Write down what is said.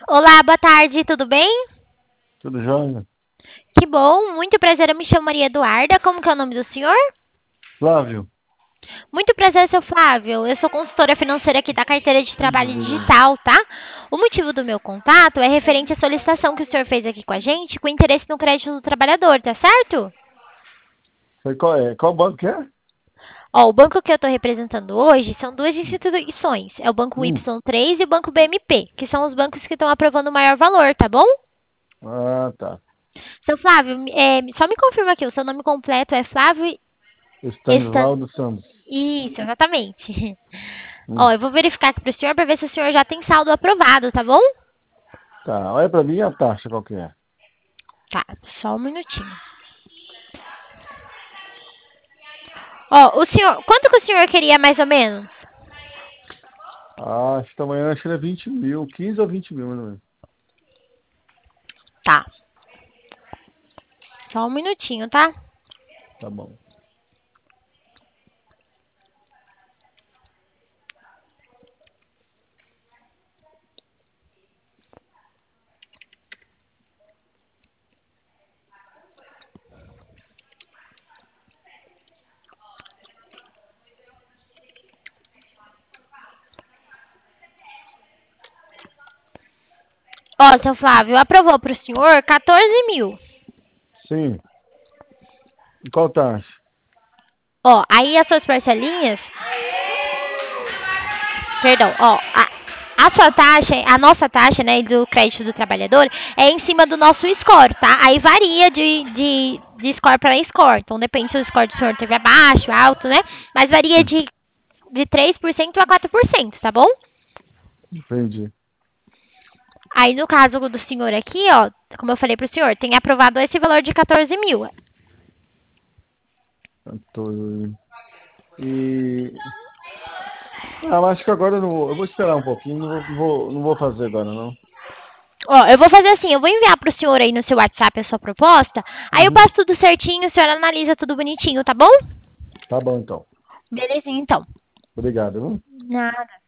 Olá, boa tarde, tudo bem? Tudo jóia? Que bom, muito prazer, eu me chamo Maria Eduarda, como que é o nome do senhor? Flávio, Muito prazer, seu Flávio, eu sou consultora financeira aqui da carteira de trabalho obrigado. digital, tá? O motivo do meu contato é referente à solicitação que o senhor fez aqui com a gente, com interesse no crédito do trabalhador, tá certo? Foi qual é? Qual banco que é? Ó, o banco que eu estou representando hoje são duas instituições, é o Banco Hum. Y3 e o Banco BMP, que são os bancos que estão aprovando o maior valor, tá bom? Ah, tá. Seu Flávio, só me confirma aqui, o seu nome completo é Flávio Estan... Stanislau dos Santos. Isso, exatamente. Ó, Hum. eu vou verificar aqui pro senhor para ver se o senhor já tem saldo aprovado, tá bom? Tá, olha pra mim a taxa qual que é. Tá, só um minutinho. Ó, o senhor, quanto que o senhor queria mais ou menos? Ah, acho que amanhã acho que é 20 mil, 15 ou 20 mil, mais ou menos. Tá, só um minutinho, tá? Tá bom. Ó, seu Flávio, aprovou pro senhor 14 mil. Sim. E qual taxa? Ó, aí as suas parcelinhas, perdão, ó, a sua taxa, a nossa taxa, né, do crédito do trabalhador é em cima do nosso score, tá? Aí varia de score para score. Então depende se o score do senhor teve baixo, alto, né? Mas varia Hum. de 3% a 4%, tá bom? Entendi. Aí no caso do senhor aqui, ó, como eu falei pro senhor, tem aprovado esse valor de 14 mil. Tô... E... Ah, eu acho que agora eu vou esperar um pouquinho, não vou fazer agora, não. Ó, eu vou fazer assim, eu vou enviar pro senhor aí no seu WhatsApp a sua proposta, aí eu Uhum. passo tudo certinho, o senhor analisa tudo bonitinho, tá bom? Tá bom, então. Belezinha, então. Obrigado, viu? Nada.